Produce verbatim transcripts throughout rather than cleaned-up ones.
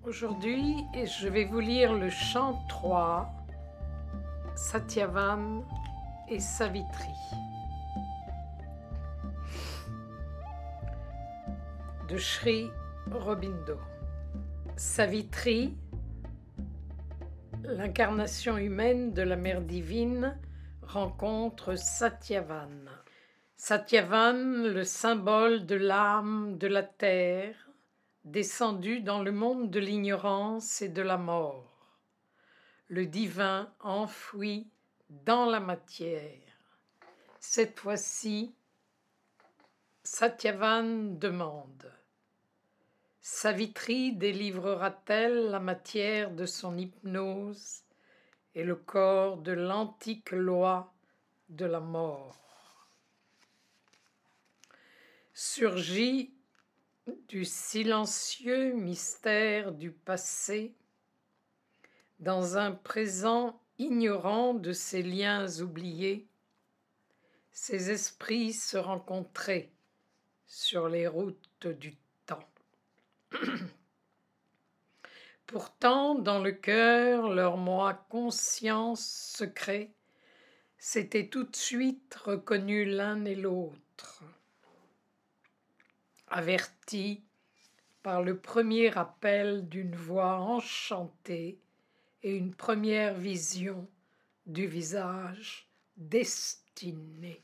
Aujourd'hui, je vais vous lire le chant trois, Satyavan et Savitri, de Sri Aurobindo. Savitri, l'incarnation humaine de la mère divine, rencontre Satyavan. Satyavan, le symbole de l'âme de la terre, descendu dans le monde de l'ignorance et de la mort, le divin enfoui dans la matière. Cette fois-ci, Satyavan demande: Savitri délivrera-t-elle la matière de son hypnose et le corps de l'antique loi de la mort? Surgit du silencieux mystère du passé, dans un présent ignorant de ses liens oubliés, ces esprits se rencontraient sur les routes du temps. Pourtant, dans le cœur, leur moi conscience secret s'était tout de suite reconnu l'un et l'autre. Avertis par le premier appel d'une voix enchantée et une première vision du visage destiné.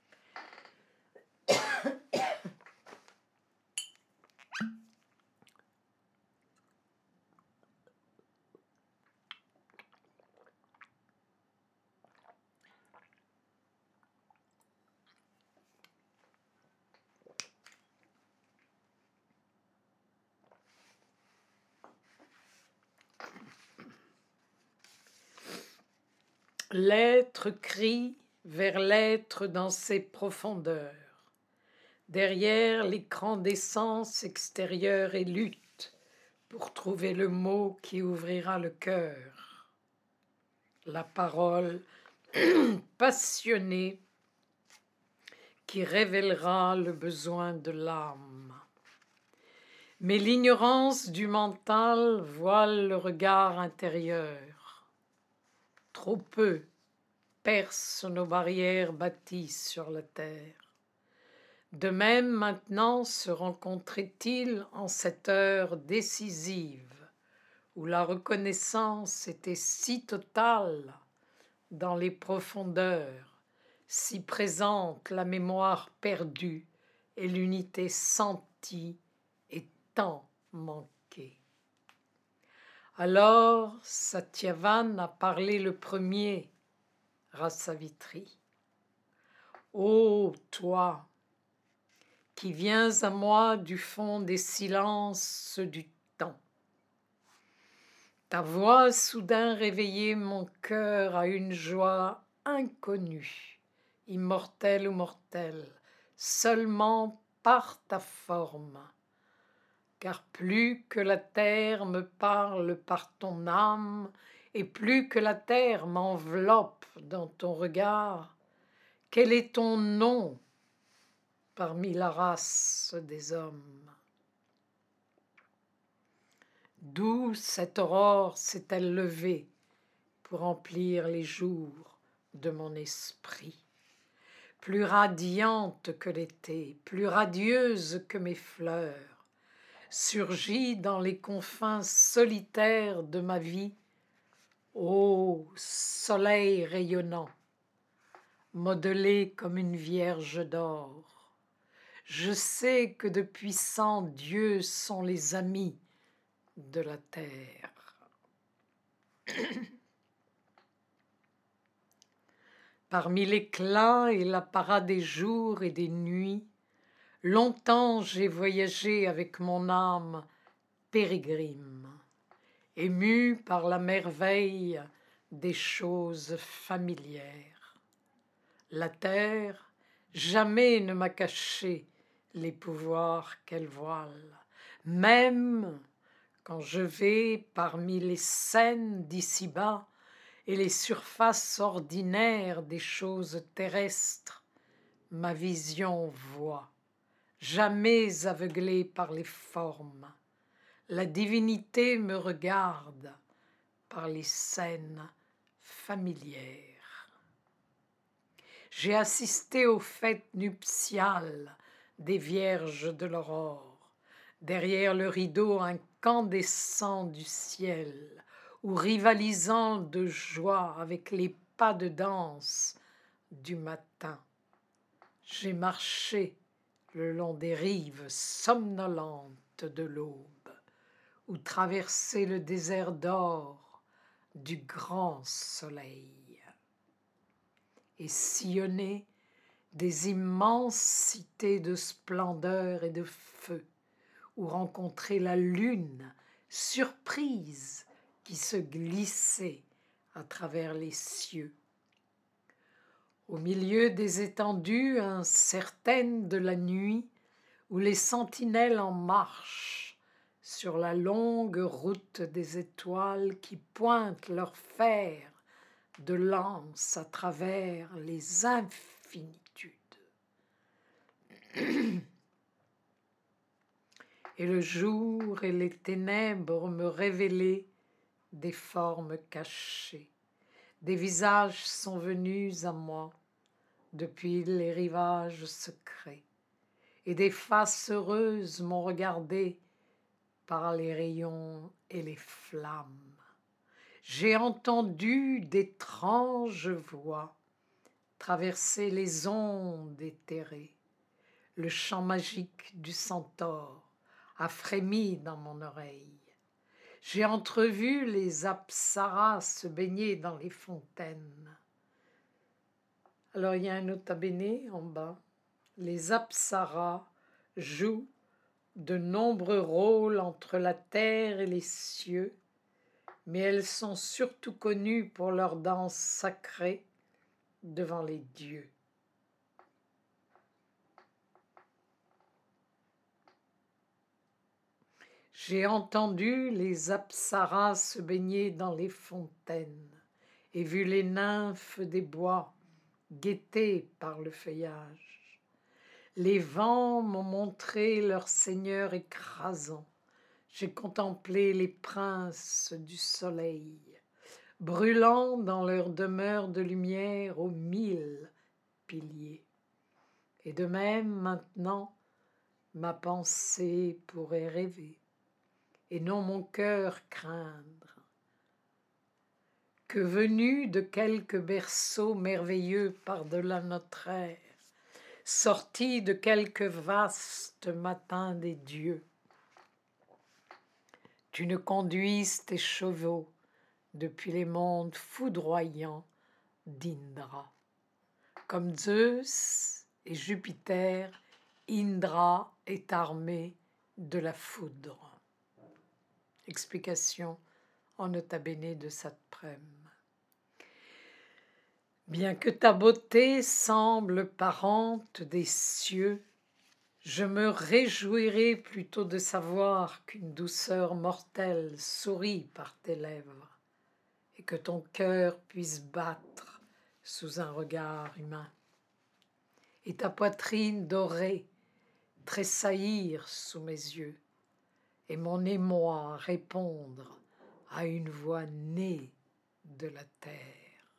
L'être crie vers l'être dans ses profondeurs. Derrière l'écran d'essence extérieure et lutte pour trouver le mot qui ouvrira le cœur. La parole passionnée qui révélera le besoin de l'âme. Mais l'ignorance du mental voile le regard intérieur. Trop peu percent nos barrières bâties sur la terre. De même maintenant se rencontrait-il en cette heure décisive où la reconnaissance était si totale dans les profondeurs, si présente la mémoire perdue et l'unité sentie et tant manquée. Alors Satyavan a parlé le premier à Savitri. Ô toi, qui viens à moi du fond des silences du temps, ta voix soudain réveillait mon cœur à une joie inconnue, immortelle ou mortelle, seulement par ta forme. Car plus que la terre me parle par ton âme, et plus que la terre m'enveloppe dans ton regard, quel est ton nom parmi la race des hommes? D'où cette aurore s'est-elle levée pour remplir les jours de mon esprit? Plus radiante que l'été, plus radieuse que mes fleurs, surgit dans les confins solitaires de ma vie, ô soleil rayonnant, modelé comme une vierge d'or. Je sais que de puissants dieux sont les amis de la terre. Parmi l'éclat et l'apparat des jours et des nuits, longtemps j'ai voyagé avec mon âme pérégrine, ému par la merveille des choses familières. La terre jamais ne m'a caché les pouvoirs qu'elle voile, même quand je vais parmi les scènes d'ici-bas et les surfaces ordinaires des choses terrestres, ma vision voit, jamais aveuglée par les formes, la divinité me regarde par les scènes familières. J'ai assisté aux fêtes nuptiales des vierges de l'aurore, derrière le rideau incandescent du ciel, ou rivalisant de joie avec les pas de danse du matin. J'ai marché le long des rives somnolentes de l'aube, ou traversé le désert d'or du grand soleil, et sillonné des immensités de splendeur et de feu, ou rencontré la lune surprise qui se glissait à travers les cieux. Au milieu des étendues incertaines de la nuit, où les sentinelles en marche sur la longue route des étoiles qui pointent leur fer de lance à travers les infinitudes. Et le jour et les ténèbres me révélaient des formes cachées. Des visages sont venus à moi depuis les rivages secrets, et des faces heureuses m'ont regardé par les rayons et les flammes. J'ai entendu d'étranges voix traverser les ondes éthérées. Le chant magique du centaure a frémi dans mon oreille. J'ai entrevu les apsaras se baigner dans les fontaines. Alors il y a un nota bene en bas. Les apsaras jouent de nombreux rôles entre la terre et les cieux, mais elles sont surtout connues pour leur danse sacrée devant les dieux. J'ai entendu les apsaras se baigner dans les fontaines et vu les nymphes des bois guettées par le feuillage. Les vents m'ont montré leur seigneur écrasant. J'ai contemplé les princes du soleil, brûlant dans leur demeure de lumière aux mille piliers. Et de même maintenant, ma pensée pourrait rêver, et non mon cœur craindre, que venu de quelque berceau merveilleux par-delà notre ère, sorti de quelque vaste matin des dieux, tu ne conduises tes chevaux depuis les mondes foudroyants d'Indra. Comme Zeus et Jupiter, Indra est armé de la foudre. Explication en nota bene de Satprem. Bien que ta beauté semble parente des cieux, je me réjouirai plutôt de savoir qu'une douceur mortelle sourit par tes lèvres et que ton cœur puisse battre sous un regard humain et ta poitrine dorée tressaillir sous mes yeux et mon émoi répondre à une voix née de la terre.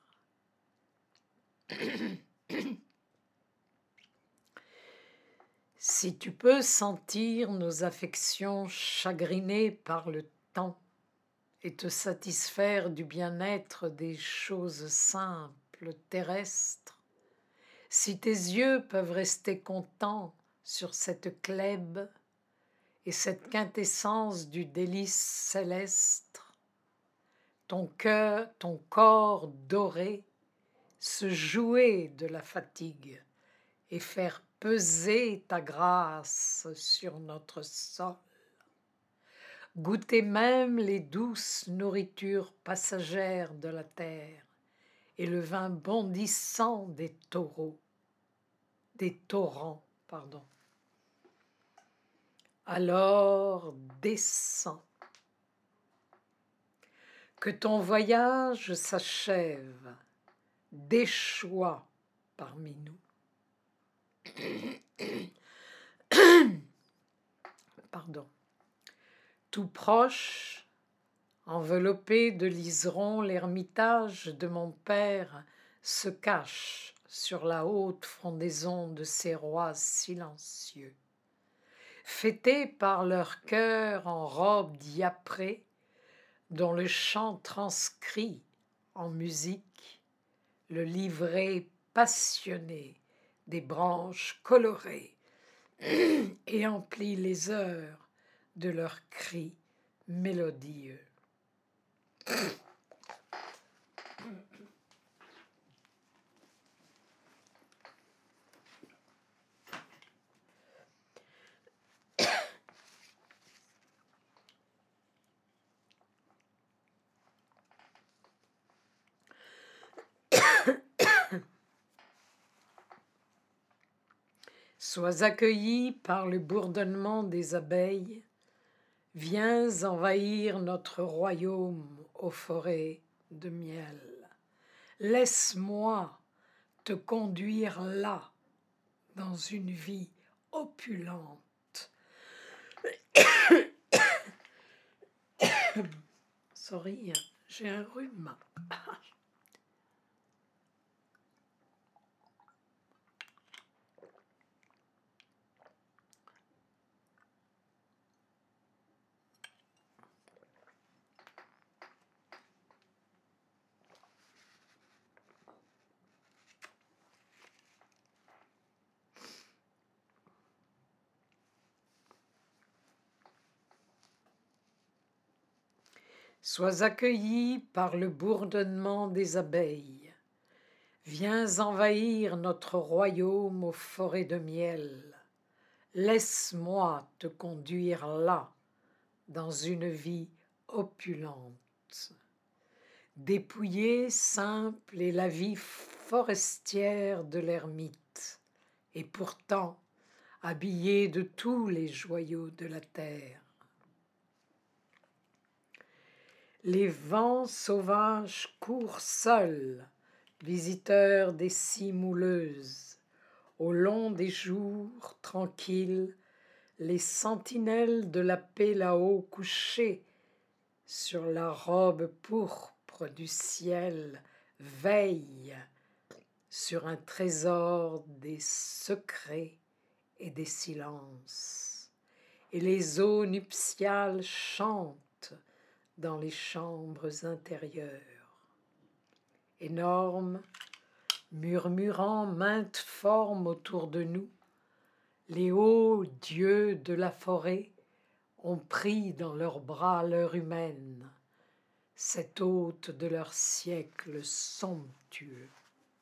Si tu peux sentir nos affections chagrinées par le temps et te satisfaire du bien-être des choses simples, terrestres, si tes yeux peuvent rester contents sur cette clèbe et cette quintessence du délice céleste, ton cœur, ton corps doré, se jouer de la fatigue et faire peser ta grâce sur notre sol. Goûter même les douces nourritures passagères de la terre et le vin bondissant des taureaux, des torrents, pardon. Alors descends. Que ton voyage s'achève, déchois parmi nous. Pardon. Tout proche, enveloppé de liserons, l'ermitage de mon père se cache sur la haute frondaison de ces rois silencieux. Fêtés par leur cœur en robe diaprée, dont le chant transcrit en musique le livret passionné des branches colorées et emplit les heures de leurs cris mélodieux. Sois accueilli par le bourdonnement des abeilles, viens envahir notre royaume aux forêts de miel. Laisse-moi te conduire là, dans une vie opulente. Sorry, j'ai un rhume. Sois accueilli par le bourdonnement des abeilles. Viens envahir notre royaume aux forêts de miel. Laisse-moi te conduire là, dans une vie opulente. Dépouillée, simple est la vie forestière de l'ermite, et pourtant habillée de tous les joyaux de la terre. Les vents sauvages courent seuls, visiteurs des cimes mouleuses. Au long des jours tranquilles, les sentinelles de la paix là-haut couchées sur la robe pourpre du ciel veillent sur un trésor des secrets et des silences. Et les eaux nuptiales chantent dans les chambres intérieures. Énormes, murmurant maintes formes autour de nous, les hauts dieux de la forêt ont pris dans leurs bras l'heure humaine, cet hôte de leur siècle somptueux.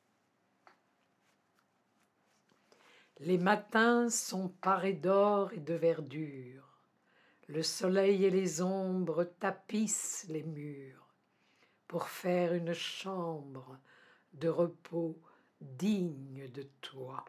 Les matins sont parés d'or et de verdure. Le soleil et les ombres tapissent les murs pour faire une chambre de repos digne de toi.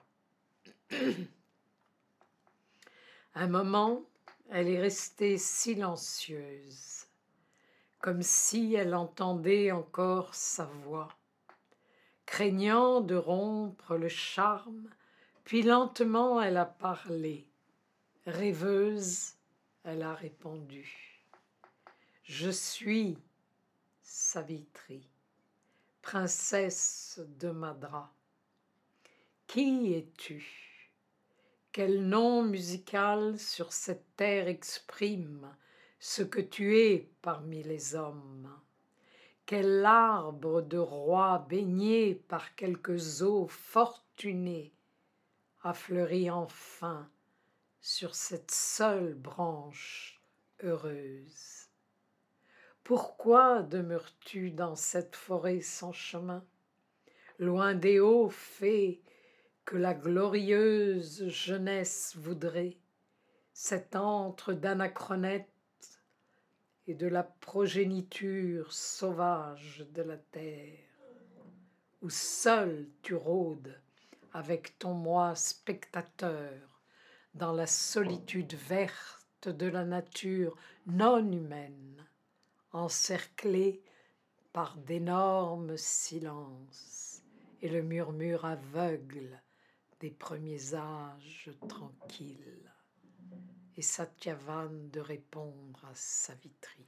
Un moment, elle est restée silencieuse, comme si elle entendait encore sa voix, craignant de rompre le charme, puis lentement elle a parlé. Rêveuse, elle a répondu. Je suis Savitri, princesse de Madra. Qui es-tu? Quel nom musical sur cette terre exprime ce que tu es parmi les hommes? Quel arbre de roi baigné par quelques eaux fortunées a fleuri enfin sur cette seule branche heureuse? Pourquoi demeures-tu dans cette forêt sans chemin, loin des hauts faits que la glorieuse jeunesse voudrait, cet antre d'anachronètes et de la progéniture sauvage de la terre, où seul tu rôdes avec ton moi spectateur dans la solitude verte de la nature non humaine, encerclée par d'énormes silences et le murmure aveugle des premiers âges tranquilles. et Satyavan de répondre à Savitri.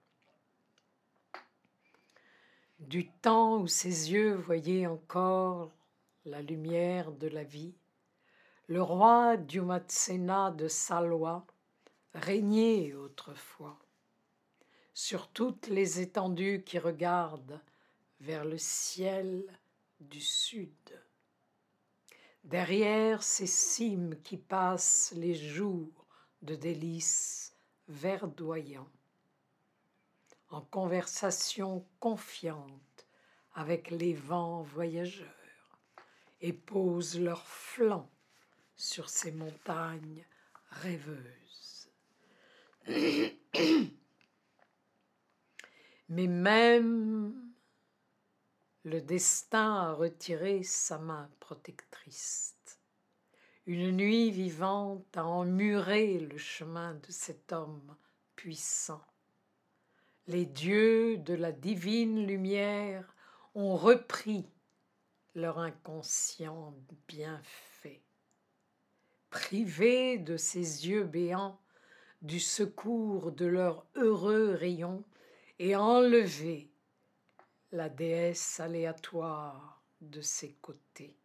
Du temps où ses yeux voyaient encore la lumière de la vie, le roi Dyumatsena de Salwa régnait autrefois sur toutes les étendues qui regardent vers le ciel du sud. Derrière ces cimes qui passent les jours de délices verdoyants, en conversation confiante avec les vents voyageurs, et posent leurs flancs sur ces montagnes rêveuses. Mais même le destin a retiré sa main protectrice. Une nuit vivante a emmuré le chemin de cet homme puissant. Les dieux de la divine lumière ont repris leur inconscient bienfait. Privés de ces yeux béants du secours de leur heureux rayon et enlevés la déesse aléatoire de ses côtés.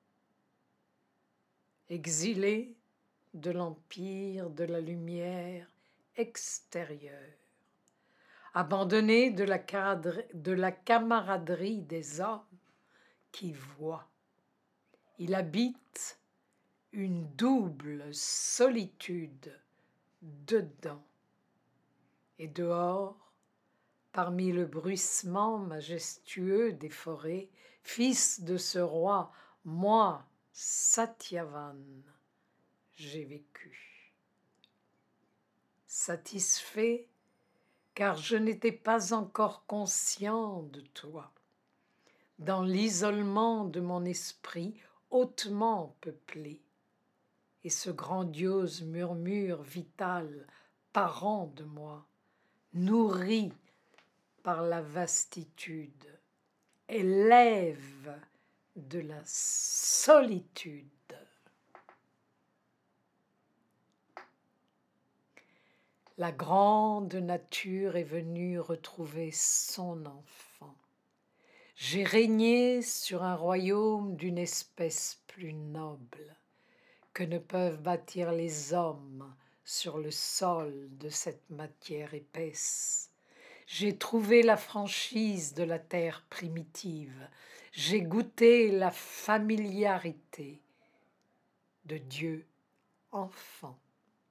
Exilés de l'empire de la lumière extérieure, abandonnés de la, de la camaraderie des hommes qui voient, il habite une double solitude dedans et dehors, parmi le bruissement majestueux des forêts, fils de ce roi, moi, Satyavan, j'ai vécu. Satisfait, car je n'étais pas encore conscient de toi. Dans l'isolement de mon esprit hautement peuplé, et ce grandiose murmure vital parent de moi, nourri par la vastitude, élève de la solitude. La grande nature est venue retrouver son enfant. J'ai régné sur un royaume d'une espèce plus noble que ne peuvent bâtir les hommes sur le sol de cette matière épaisse. J'ai trouvé la franchise de la terre primitive. J'ai goûté la familiarité de Dieu enfant.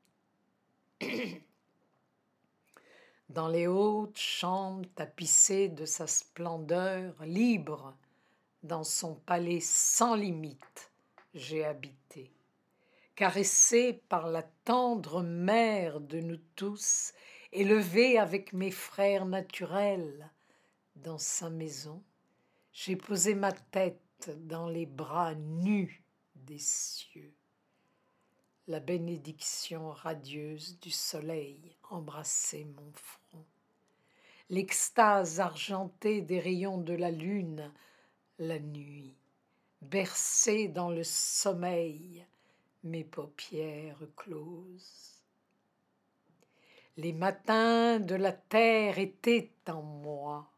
Dans les hautes chambres tapissées de sa splendeur, libre, dans son palais sans limite, j'ai habité. Caressé par la tendre mère de nous tous, élevé avec mes frères naturels dans sa maison, j'ai posé ma tête dans les bras nus des cieux. La bénédiction radieuse du soleil embrassait mon front. L'extase argentée des rayons de la lune, la nuit, bercée dans le sommeil, mes paupières closes. Les matins de la terre étaient en moi,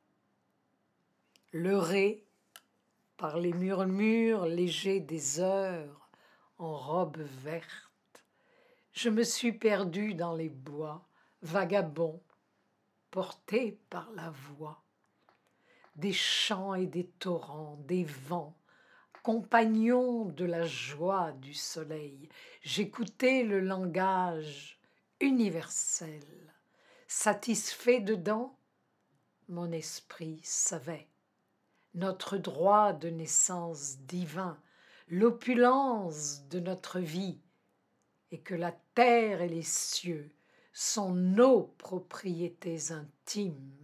leurrés par les murmures légers des heures en robe verte. Je me suis perdu dans les bois, vagabond, porté par la voix des champs et des torrents, des vents, compagnons de la joie du soleil. J'écoutais le langage universel. Satisfait dedans, mon esprit savait notre droit de naissance divin, l'opulence de notre vie, et que la terre et les cieux sont nos propriétés intimes.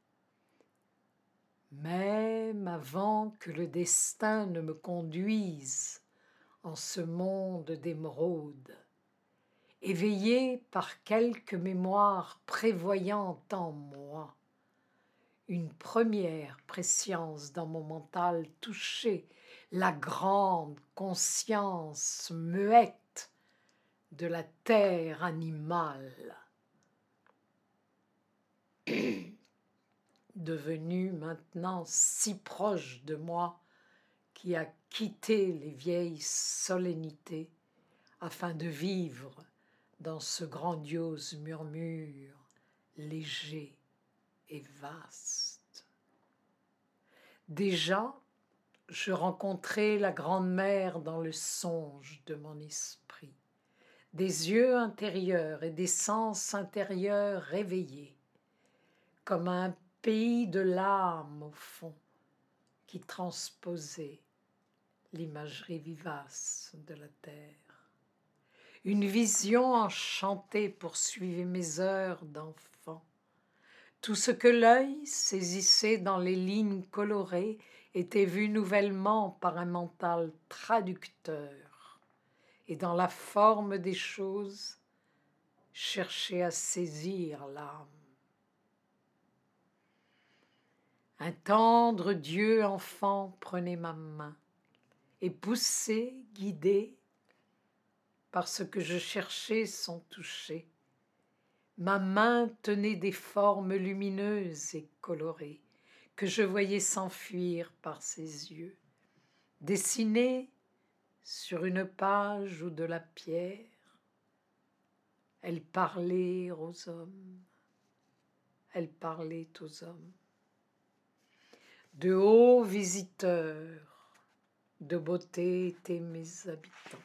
Même avant que le destin ne me conduise en ce monde d'émeraude, éveillé par quelque mémoire prévoyante en moi, une première prescience dans mon mental touchait la grande conscience muette de la terre animale, devenu maintenant si proche de moi, qui a quitté les vieilles solennités afin de vivre dans ce grandiose murmure léger et vaste. Déjà, je rencontrais la grande-mère dans le songe de mon esprit, des yeux intérieurs et des sens intérieurs réveillés, comme un pays de l'âme au fond, qui transposait l'imagerie vivace de la terre. Une vision enchantée poursuivait mes heures d'enfant. Tout ce que l'œil saisissait dans les lignes colorées était vu nouvellement par un mental traducteur, et dans la forme des choses, cherchait à saisir l'âme. Un tendre Dieu enfant prenait ma main, et poussé, guidé par ce que je cherchais sans toucher, ma main tenait des formes lumineuses et colorées que je voyais s'enfuir par ses yeux, dessinées sur une page ou de la pierre. Elle parlait aux hommes, elle parlait aux hommes. De hauts visiteurs de beauté étaient mes habitants.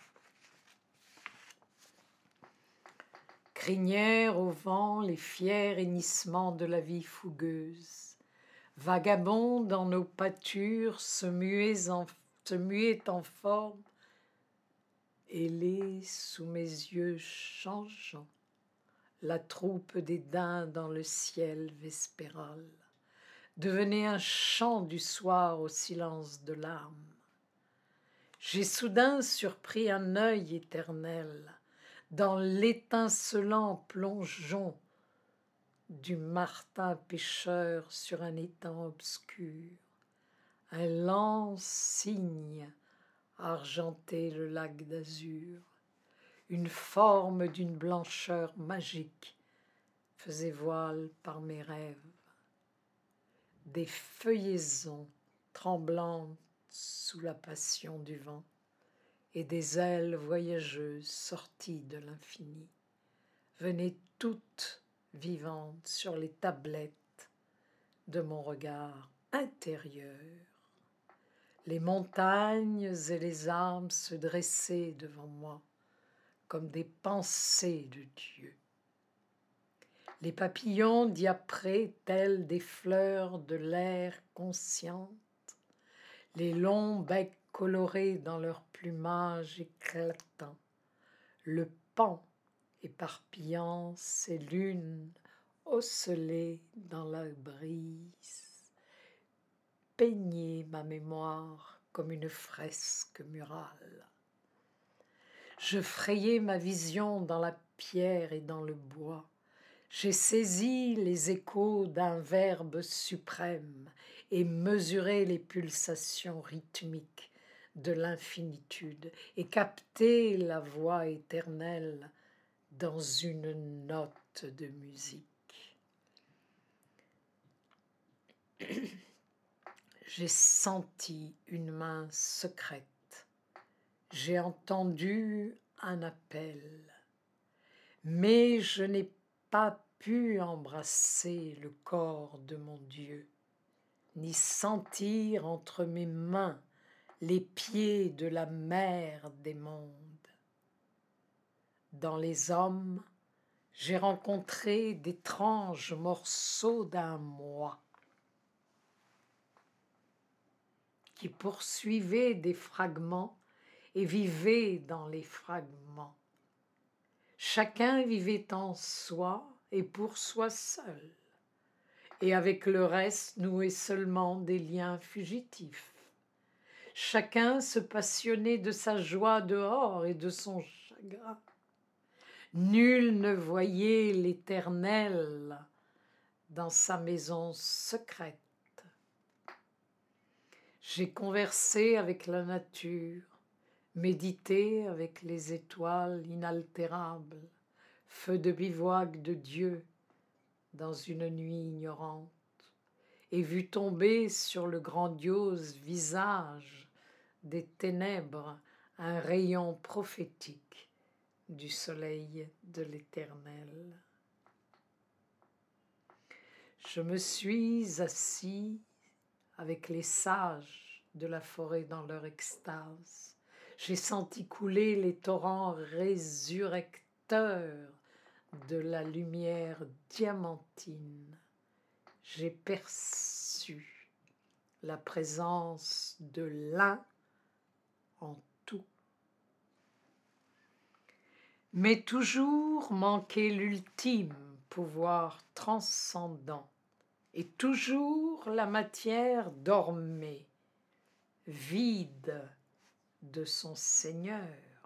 Crinièrent au vent les fiers hennissements de la vie fougueuse. Vagabonds dans nos pâtures se muaient en, se muaient en forme, ailés sous mes yeux changeants, la troupe des daims dans le ciel vespéral devenait un chant du soir au silence de l'âme. J'ai soudain surpris un œil éternel dans l'étincelant plongeon du martin pêcheur sur un étang obscur. Un lent cygne argentait le lac d'azur. Une forme d'une blancheur magique faisait voile par mes rêves. Des feuillaisons tremblantes sous la passion du vent et des ailes voyageuses sorties de l'infini venaient toutes vivantes sur les tablettes de mon regard intérieur. Les montagnes et les arbres se dressaient devant moi comme des pensées de Dieu. Les papillons diaprés tels des fleurs de l'air consciente, les longs becs colorés dans leur plumage éclatant, le paon éparpillant ses lunes ocellées dans la brise, peignaient ma mémoire comme une fresque murale. Je frayais ma vision dans la pierre et dans le bois. J'ai saisi les échos d'un verbe suprême et mesuré les pulsations rythmiques de l'infinitude et capté la voix éternelle dans une note de musique. J'ai senti une main secrète, j'ai entendu un appel, mais je n'ai pas pu embrasser le corps de mon Dieu, ni sentir entre mes mains les pieds de la mère des mondes. Dans les hommes, j'ai rencontré d'étranges morceaux d'un moi qui poursuivaient des fragments et vivaient dans les fragments. Chacun vivait en soi et pour soi seul, et avec le reste nouait seulement des liens fugitifs. Chacun se passionnait de sa joie dehors et de son chagrin. Nul ne voyait l'Éternel dans sa maison secrète. J'ai conversé avec la nature, méditer avec les étoiles inaltérables, feu de bivouac de Dieu dans une nuit ignorante, et vu tomber sur le grandiose visage des ténèbres un rayon prophétique du soleil de l'Éternel. Je me suis assis avec les sages de la forêt dans leur extase. J'ai senti couler les torrents résurrecteurs de la lumière diamantine. J'ai perçu la présence de l'un en tout. Mais toujours manquait l'ultime pouvoir transcendant, et toujours la matière dormait, vide de son Seigneur.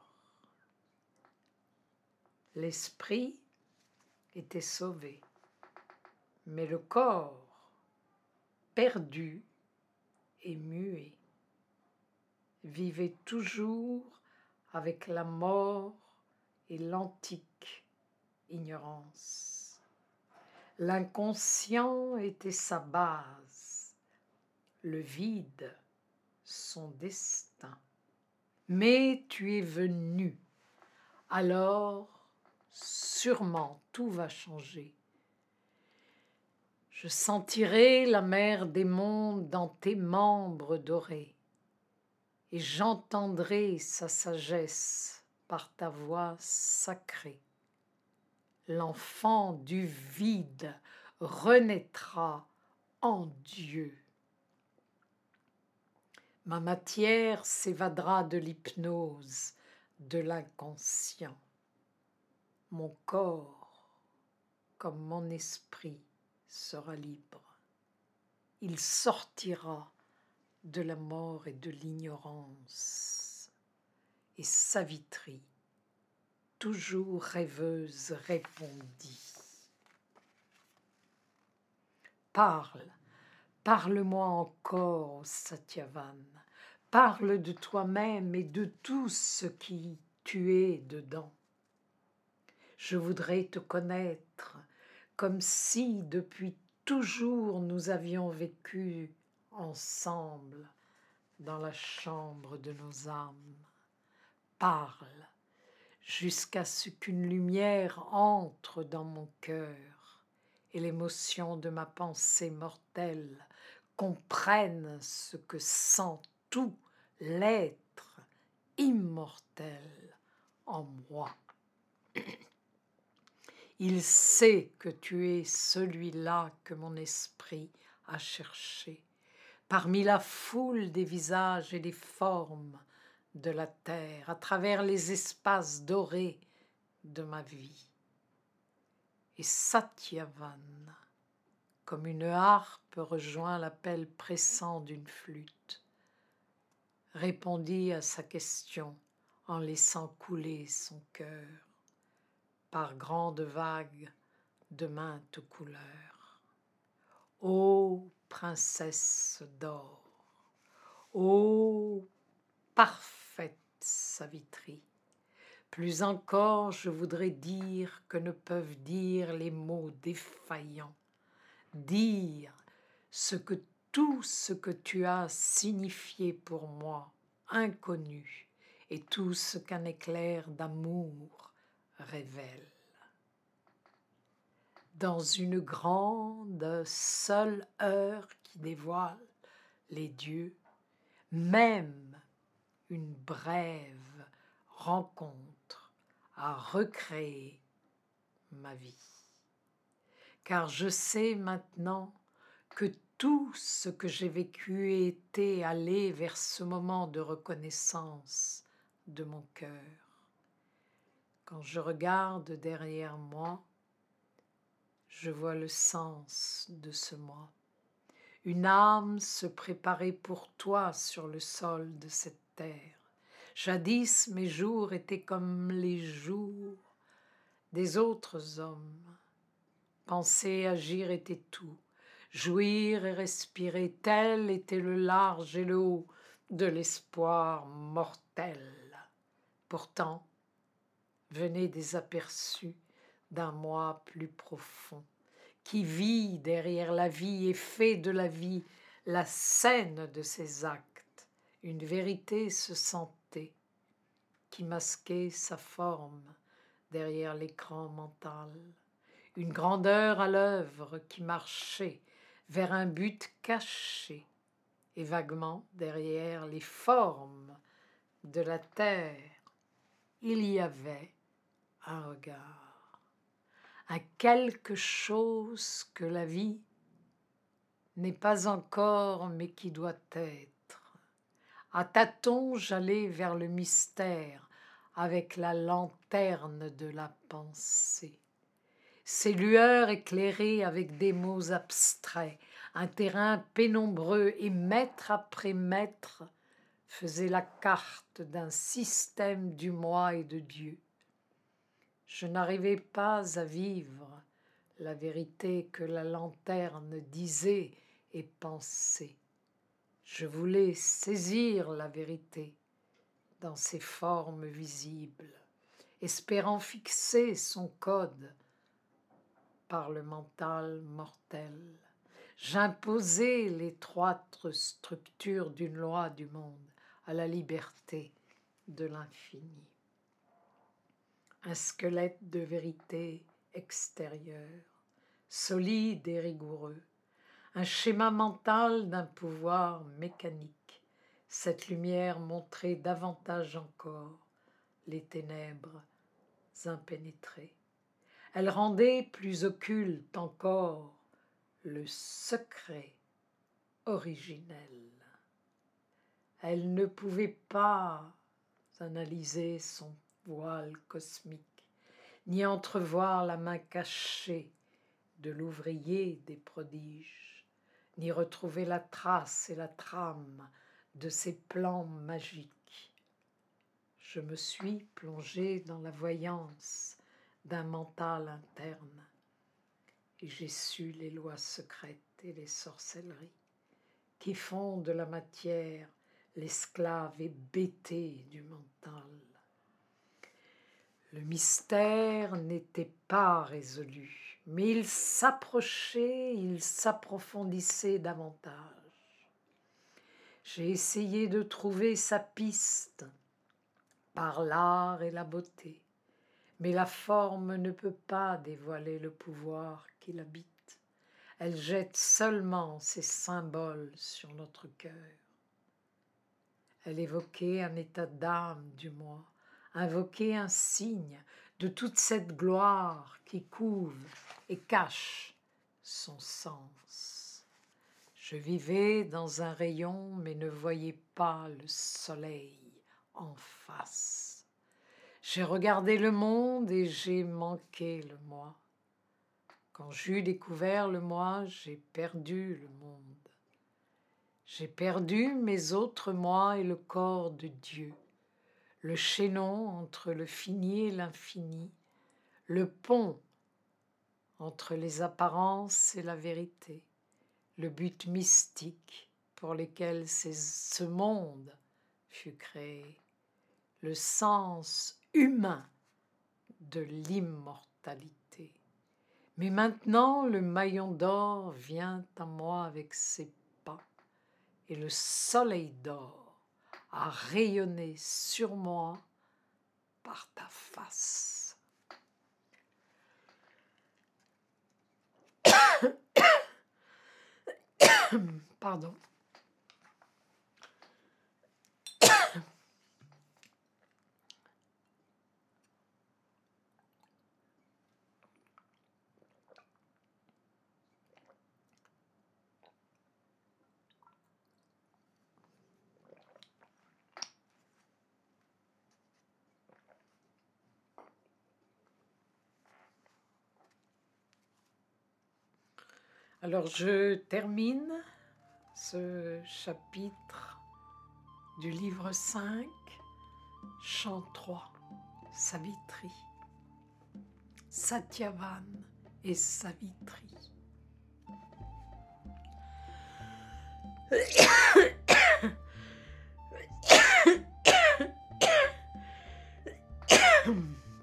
L'esprit était sauvé, mais le corps, perdu et muet, vivait toujours avec la mort et l'antique ignorance. L'inconscient était sa base, le vide son destin. Mais tu es venu, alors sûrement tout va changer. Je sentirai la mer des mondes dans tes membres dorés, et j'entendrai sa sagesse par ta voix sacrée. L'enfant du vide renaîtra en Dieu. Ma matière s'évadera de l'hypnose de l'inconscient. Mon corps, comme mon esprit, sera libre. Il sortira de la mort et de l'ignorance. Et Savitri, toujours rêveuse, répondit. Parle, parle-moi encore, ô Satyavan. Parle de toi-même et de tout ce qui tu es dedans. Je voudrais te connaître comme si depuis toujours nous avions vécu ensemble dans la chambre de nos âmes. Parle jusqu'à ce qu'une lumière entre dans mon cœur et l'émotion de ma pensée mortelle comprenne ce que sent tout l'être immortel en moi. Il sait que tu es celui-là que mon esprit a cherché, parmi la foule des visages et des formes de la terre, à travers les espaces dorés de ma vie. Et Satyavan, comme une harpe rejoint l'appel pressant d'une flûte, répondit à sa question en laissant couler son cœur par grandes vagues de maintes couleurs. Ô princesse d'or, ô parfaite Savitri, plus encore je voudrais dire que ne peuvent dire les mots défaillants, dire ce que tout ce que tu as signifié pour moi, inconnu, et tout ce qu'un éclair d'amour révèle. Dans une grande seule heure qui dévoile les dieux, même une brève rencontre a recréé ma vie. Car je sais maintenant que tout ce que j'ai vécu était allé vers ce moment de reconnaissance de mon cœur. Quand je regarde derrière moi, je vois le sens de ce moi. Une âme se préparait pour toi sur le sol de cette terre. Jadis, mes jours étaient comme les jours des autres hommes. Penser, agir était tout. Jouir et respirer, tel était le large et le haut de l'espoir mortel. Pourtant, venaient des aperçus d'un moi plus profond, qui vit derrière la vie et fait de la vie la scène de ses actes. Une vérité se sentait, qui masquait sa forme derrière l'écran mental. Une grandeur à l'œuvre qui marchait vers un but caché, et vaguement derrière les formes de la terre, il y avait un regard, un quelque chose que la vie n'est pas encore mais qui doit être. À tâtons, j'allais vers le mystère avec la lanterne de la pensée. Ces lueurs éclairées avec des mots abstraits, un terrain pénombreux et mètre après mètre faisaient la carte d'un système du moi et de Dieu. Je n'arrivais pas à vivre la vérité que la lanterne disait et pensait. Je voulais saisir la vérité dans ses formes visibles, espérant fixer son code par le mental mortel. J'imposais l'étroite structure d'une loi du monde à la liberté de l'infini. Un squelette de vérité extérieure, solide et rigoureux, un schéma mental d'un pouvoir mécanique. Cette lumière montrait davantage encore les ténèbres impénétrées. Elle rendait plus occulte encore le secret originel. Elle ne pouvait pas analyser son voile cosmique, ni entrevoir la main cachée de l'ouvrier des prodiges, ni retrouver la trace et la trame de ses plans magiques. Je me suis plongée dans la voyance d'un mental interne, et j'ai su les lois secrètes et les sorcelleries qui font de la matière l'esclave hébété du mental. Le mystère n'était pas résolu, mais il s'approchait, il s'approfondissait davantage. J'ai essayé de trouver sa piste par l'art et la beauté, mais la forme ne peut pas dévoiler le pouvoir qui l'habite. Elle jette seulement ses symboles sur notre cœur. Elle évoquait un état d'âme du moi, invoquait un signe de toute cette gloire qui couvre et cache son sens. Je vivais dans un rayon mais ne voyais pas le soleil en face. J'ai regardé le monde et j'ai manqué le moi. Quand j'eus découvert le moi, j'ai perdu le monde. J'ai perdu mes autres moi et le corps de Dieu, le chaînon entre le fini et l'infini, le pont entre les apparences et la vérité, le but mystique pour lequel ce monde fut créé, le sens humain de l'immortalité. Mais maintenant, le maillon d'or vient à moi avec ses pas, et le soleil d'or a rayonné sur moi par ta face. Pardon. Alors je termine ce chapitre du livre cinq, chant trois, Savitri, Satyavan et Savitri.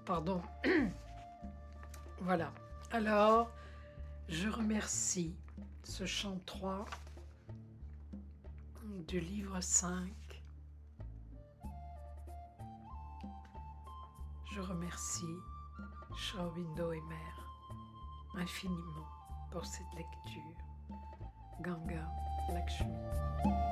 pardon. Voilà. Alors, je remercie ce chant trois du livre cinq. Je remercie Sri Aurobindo et Mère infiniment pour cette lecture. Ganga Lakshmi.